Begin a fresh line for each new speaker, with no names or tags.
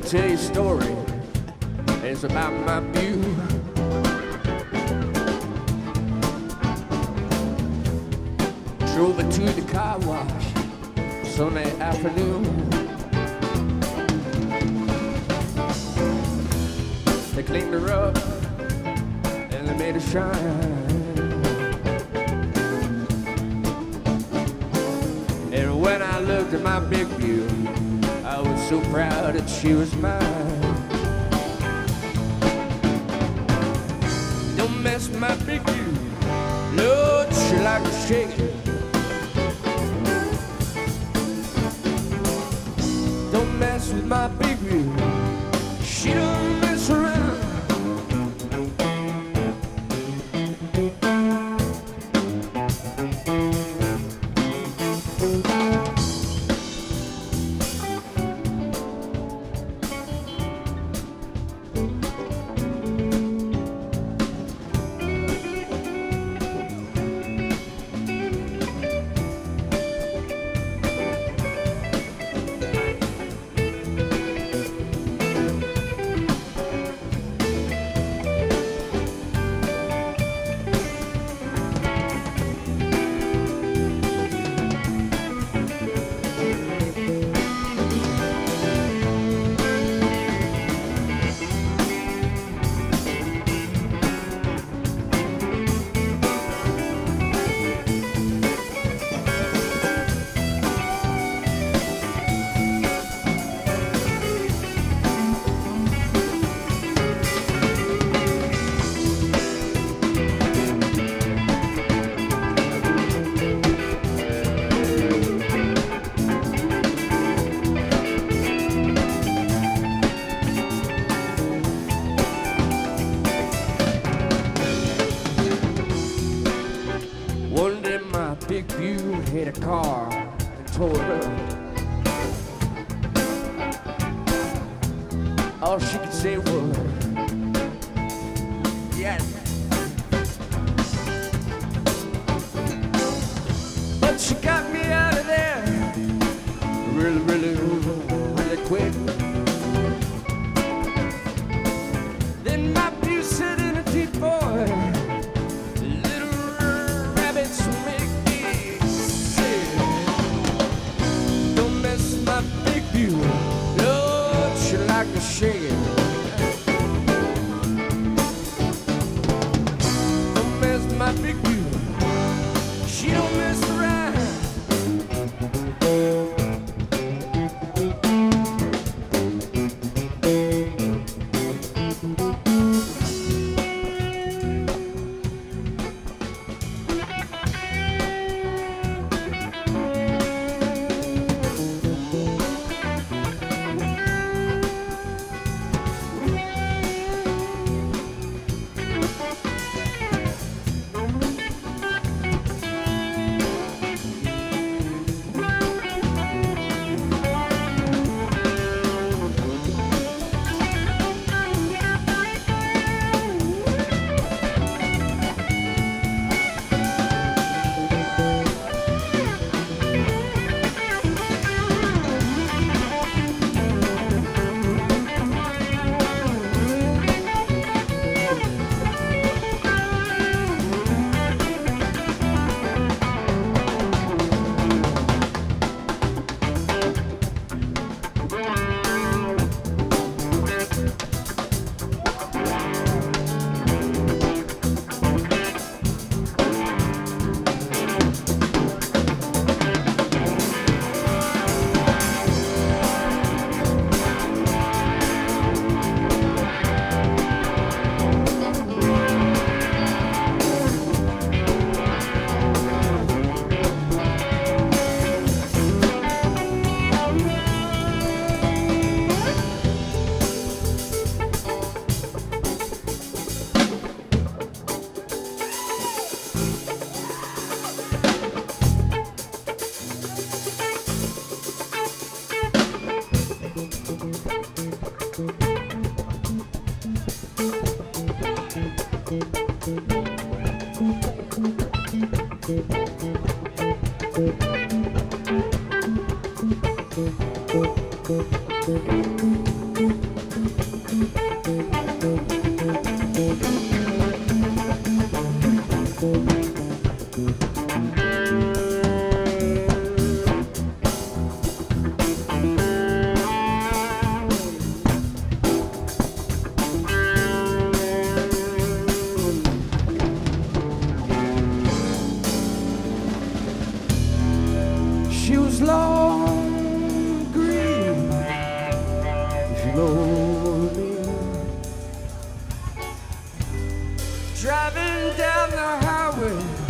tell you a story. It's about my view. Drove it to the car wash Sunday afternoon. They cleaned her up and they made her shine. And when I looked at my big view, I was so proud that she was mine. Don't mess with my big view, Lord, she like to shake it. Don't mess with my big view, she don't mess around. Big view hit a car and tore it up. All she could say was, yes. But she got me out of there really, really, really quick. Then my view said in a deep voice, little rabbits make my big view, Lord, she like to shake it. Don't mess with my big view, she don't mess around. She was long green, if you know what I mean. Driving down the highway